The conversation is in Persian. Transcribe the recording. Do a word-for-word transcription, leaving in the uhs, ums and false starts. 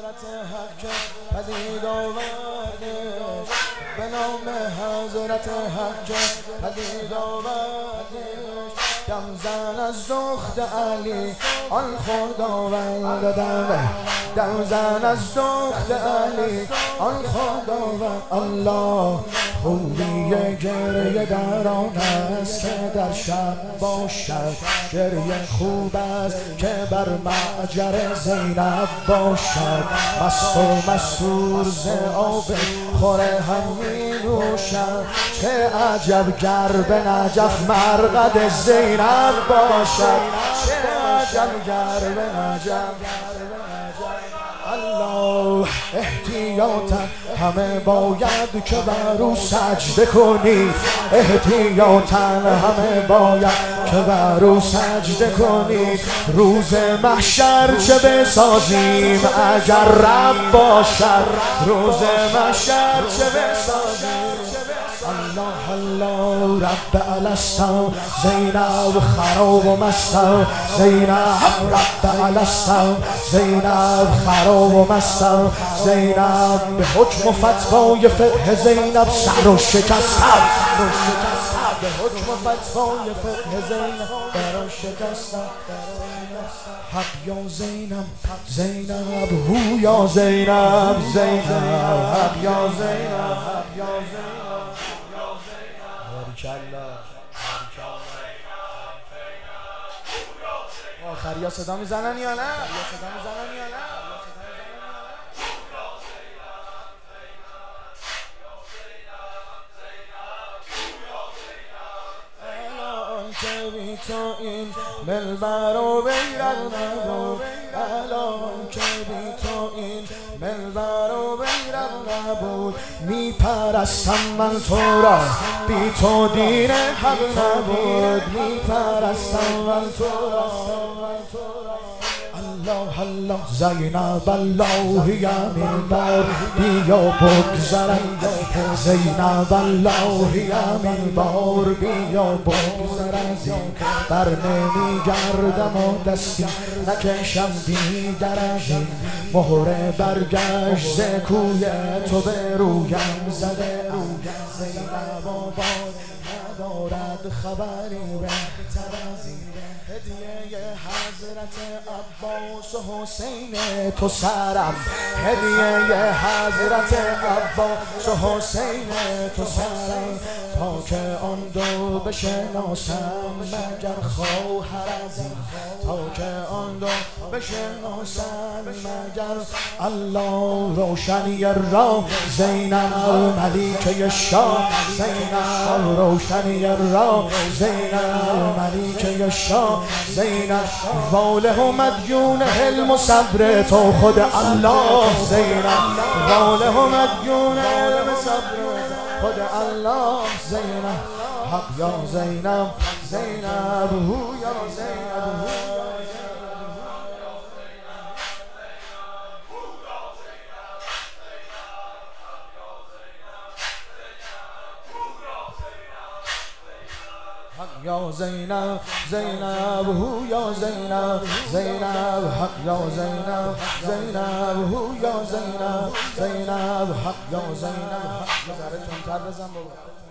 حضرت حق پدید آوردش، به نام حضرت حق پدید آوردش. دم زن از دخت علی آن خداوند، دم دم زن از دخت علی آن خداوند. الله خوبی گریه در آن است که در شب باشد، گریه خوب است که بر معجر زینب باشد. مست و مستور ز آب خوره هم می نوشد، چه عجب گر به نجف مرقد زینب باشد، چه عجب گر به نجف. الله احتیاطا همه باید که بر او سجده کنی، احتیاطا همه باید که بر او سجده کنی. روز محشر چه بسازیم اگر رب باشد، روز محشر چه بسازیم. الله الله رب الستو زینب خراب و مستو، زینب رب الستو زینب خراب و مستو. زینب به حکم و فتوای فقه زینب سر و شکستم، به حکم و فتوای فقه زینب سر و شکستم. حق یا زینب زینب هو یا زینب زینب حق یا زینب حق یا زینب. آخریا صدا میزنن یا نه؟ صدا میزنن یا نه؟ الان که بی تو این ملبر و بیرق نبود، الان که بی تو این ملبر و بیرق نبود. میپرستم من تو را بی تو دین حق نبود، میپرستم من تو را. الله الله زینب الله یمین بار بیا بگذرم، زینب الله یمین بار بیا بگذرم. بر نمی گردم و دستی نکشم دیگر از این، مهر برگشت ز کوی تو به رویم زده ام. زینب آباد ندارد خبری بهتر از این، هدیه حضرت عباس و حسین تو سرم، هدیه حضرت عباس و حسین تو سرم. تا که آن دو بشناسم مگر خواهر از این، تا که آن دو بشناسم مگر. الله روشنی را زینب ملیکه شاه، زینب روشنی را زینب ملیکه شاه. زینب واله و مدیون حلم و صبر تو خود الله، زینب واله و مدیون حلم و صبر خود الله. زینب حق یا زینب زینب هو یا زینب هو. یا زینب زینب هو یا زینب زینب حق یا زینب زینب هو یا زینب زینب حق یا زینب. ذره تندتر بزن بابا.